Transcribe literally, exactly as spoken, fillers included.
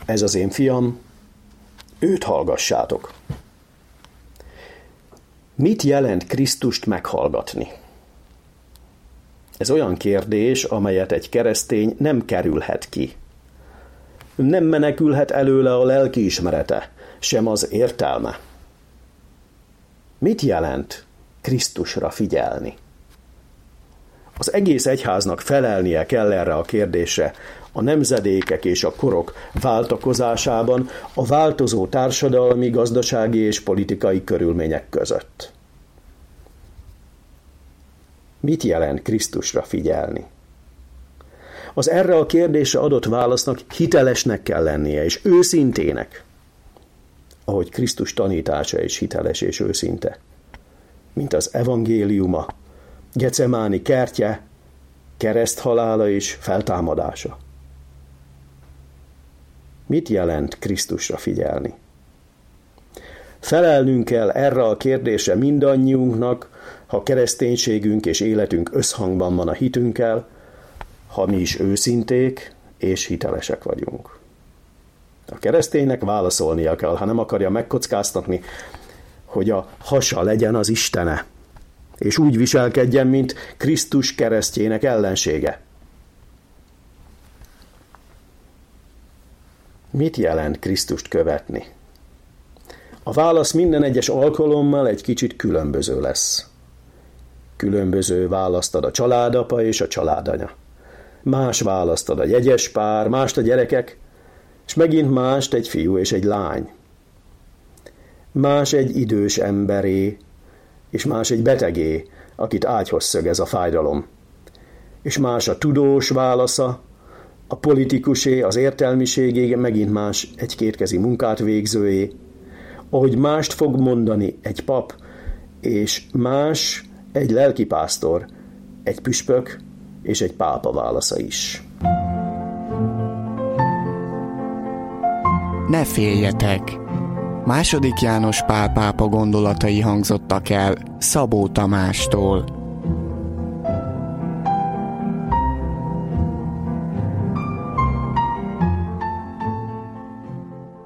ez az én fiam, őt hallgassátok. Mit jelent Krisztust meghallgatni? Ez olyan kérdés, amelyet egy keresztény nem kerülhet ki. Nem menekülhet előle a lelkiismerete, sem az értelme. Mit jelent Krisztusra figyelni? Az egész egyháznak felelnie kell erre a kérdésre a nemzedékek és a korok váltakozásában, a változó társadalmi, gazdasági és politikai körülmények között. Mit jelent Krisztusra figyelni? Az erre a kérdésre adott válasznak hitelesnek kell lennie, és őszintének, ahogy Krisztus tanítása is hiteles és őszinte, mint az evangéliuma, Gecemáni kertje, kereszthalála és feltámadása. Mit jelent Krisztusra figyelni? Felelnünk kell erre a kérdésre mindannyiunknak, ha kereszténységünk és életünk összhangban van a hitünkkel, ha mi is őszinték és hitelesek vagyunk. A kereszténynek válaszolnia kell, ha nem akarja megkockáztatni, hogy a hasa legyen az istene, és úgy viselkedjen, mint Krisztus keresztjének ellensége. Mit jelent Krisztust követni? A válasz minden egyes alkalommal egy kicsit különböző lesz. Különböző választ ad a családapa és a családanya. Más választ ad a jegyes pár, mást a gyerekek, és megint mást egy fiú és egy lány. Más egy idős emberé, és más egy betegé, akit ágyhoz szögez a fájdalom. És más a tudós válasza, a politikusé, az értelmiségé, megint más egy kétkezi munkát végzőé, ahogy mást fog mondani egy pap, és más egy lelkipásztor, egy püspök és egy pápa válasza is. Ne féljetek! Második János Pál pápa gondolatai hangzottak el Szabó Tamástól.